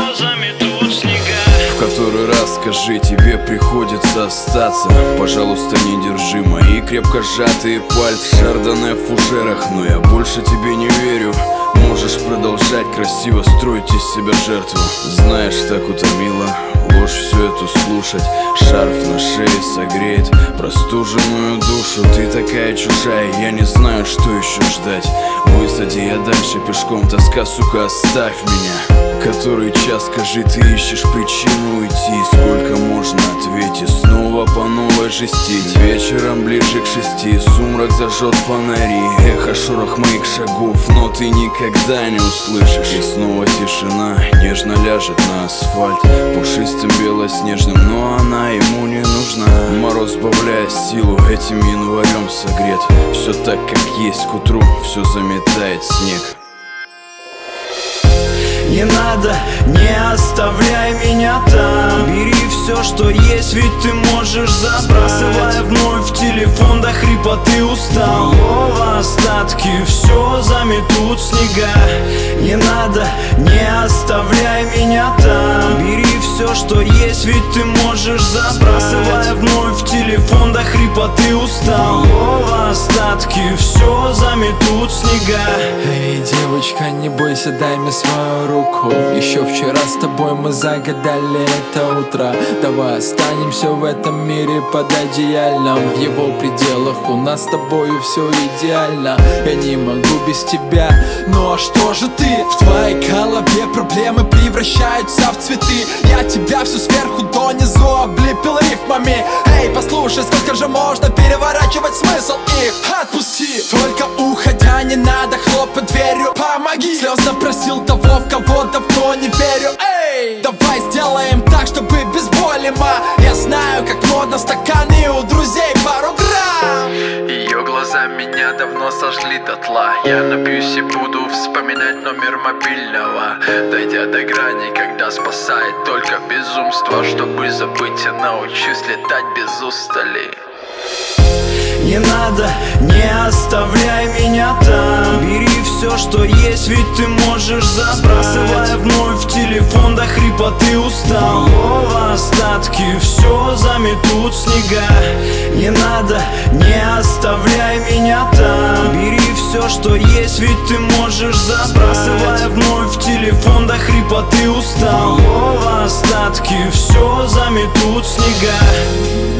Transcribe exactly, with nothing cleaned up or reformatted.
заметут снега. В который раз скажи, тебе приходится остаться. Пожалуйста, не держи мои крепко сжатые пальцы. Шардоне в фужерах, но я больше тебе не верю. Можешь продолжать красиво строить из себя жертву. Знаешь, так утомило ложь всю эту слушать. Шарф на шее согреет простуженную душу. Ты такая чужая, я не знаю, что еще ждать. Высади я дальше пешком, тоска, сука, оставь меня. Который час, скажи, ты ищешь причину уйти? Сколько можно ответить, снова по новой жестить? Вечером ближе к шести сумрак зажжет фонари. Эхо шорох моих шагов, но ты никогда не услышишь. И снова тишина нежно ляжет на асфальт, пушистым белоснежным, но она ему не нужна. Мороз сбавляя силу, этим январем согрет. Все так, как есть, к утру все заметает снег. Не надо, не оставляй меня там. Бери все, что есть, ведь ты можешь забрать. Сбрасывая вновь в телефон до хрипоты устал. О, остатки все заметут снега. Не надо, не оставляй меня там. Бери все, что есть, ведь ты можешь забрать. Сбрасывая вновь в телефон до хрипоты устал. О, остатки все заметут снега. Эй, девочка, не бойся, дай мне свою руку. Еще вчера с тобой мы загадали это утро. Давай останемся в этом мире под одеяльном. В его пределах у нас с тобою все идеально. Я не могу без тебя, ну а что же ты? В твоей голове проблемы превращаются в цветы. Я тебя всю сверху донизу облепил рифмами. Эй, послушай, сколько же можно переворачивать смысл их? Отпусти, только уходя не надо хлопать дверью. Помоги, слезно просил того, в кого давно не верю. Эй, давай сделаем так, чтобы без боли, ма. Я знаю, как модно стаканы у друзей пару грамм. Ее глаза меня давно сожгли дотла. Я напьюсь и буду вспоминать номер мобильного, дойдя до грани, когда спасает только безумство. Чтобы забыть, я научусь летать без устали. Не надо, не оставляй меня там. Бери все, что есть, ведь ты можешь забрать. Сбрасывая вновь в телефон до хрипоты устал. О, остатки все заметут снега. Не надо, не оставляй меня там. Бери все, что есть, ведь ты можешь забрать. Сбрасывая вновь в телефон до хрипоты устал. О, остатки все заметут снега.